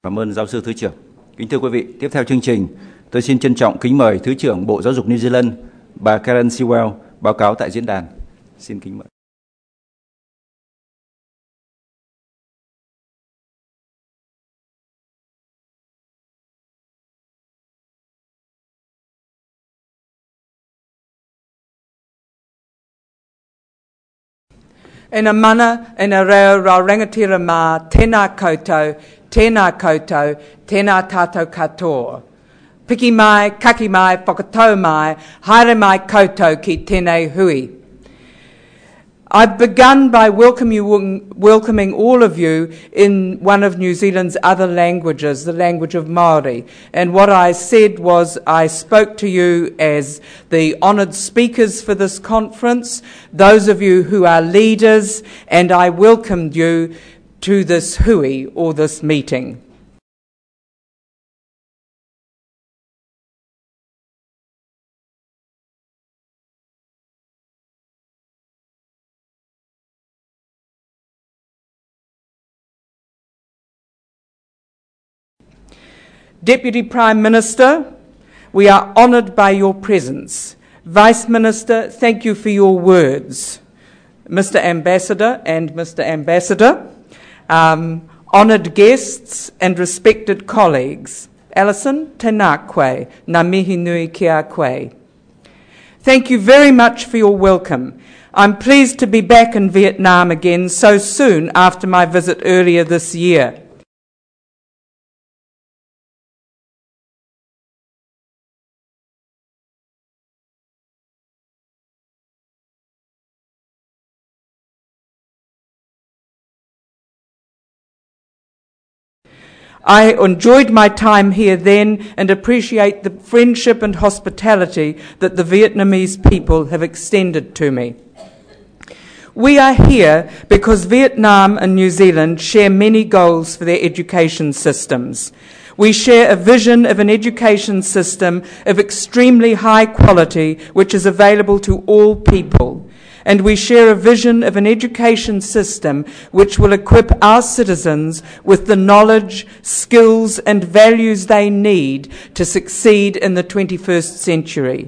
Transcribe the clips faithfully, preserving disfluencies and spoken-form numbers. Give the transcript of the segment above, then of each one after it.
Cảm ơn giáo sư Thứ trưởng. Kính thưa quý vị, tiếp theo chương trình, tôi xin trân trọng kính mời Thứ trưởng Bộ Giáo dục New Zealand, bà Karen Sewell, báo cáo tại diễn đàn. Xin kính mời. Ena mana, ena reo rau rangatira mā, tēnā koutou, tēnā koutou, tēnā tātou katoa. Piki mai, kaki mai, whakatau mai, haere mai koutou ki tēnei hui. I've begun by welcome you, welcoming all of you in one of New Zealand's other languages, the language of Māori. And what I said was I spoke to you as the honoured speakers for this conference, those of you who are leaders, and I welcomed you to this hui, or this meeting. Deputy Prime Minister, we are honoured by your presence. Vice Minister, thank you for your words. Mister Ambassador and Mister Ambassador, um, honoured guests and respected colleagues. Alison, tēnā koe, ngā mihi nui ki a koe. Thank you very much for your welcome. I'm pleased to be back in Vietnam again so soon after my visit earlier this year. I enjoyed my time here then and appreciate the friendship and hospitality that the Vietnamese people have extended to me. We are here because Vietnam and New Zealand share many goals for their education systems. We share a vision of an education system of extremely high quality which is available to all people. And we share a vision of an education system which will equip our citizens with the knowledge, skills and values they need to succeed in the twenty-first century.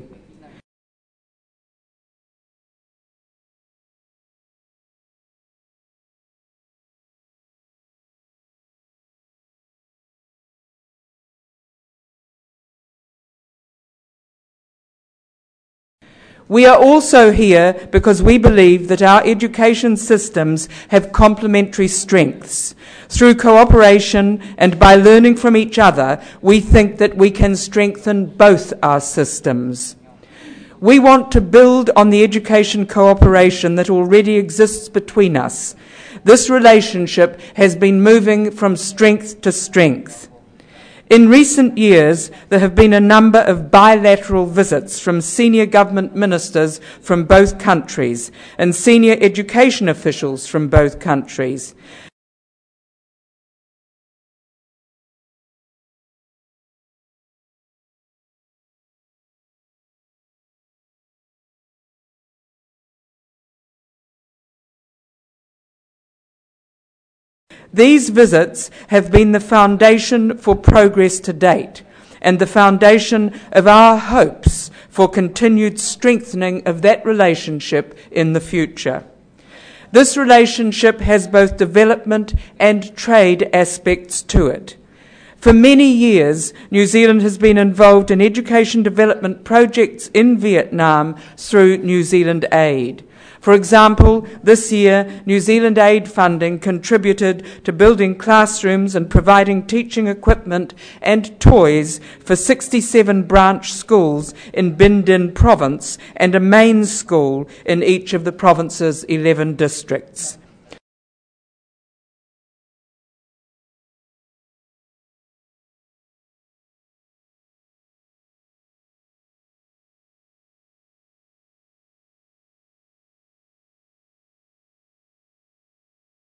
We are also here because we believe that our education systems have complementary strengths. Through cooperation and by learning from each other, we think that we can strengthen both our systems. We want to build on the education cooperation that already exists between us. This relationship has been moving from strength to strength. In recent years, there have been a number of bilateral visits from senior government ministers from both countries and senior education officials from both countries. These visits have been the foundation for progress to date and the foundation of our hopes for continued strengthening of that relationship in the future. This relationship has both development and trade aspects to it. For many years, New Zealand has been involved in education development projects in Vietnam through New Zealand Aid. For example, this year, New Zealand Aid funding contributed to building classrooms and providing teaching equipment and toys for sixty-seven branch schools in Binh Dinh province and a main school in each of the province's eleven districts.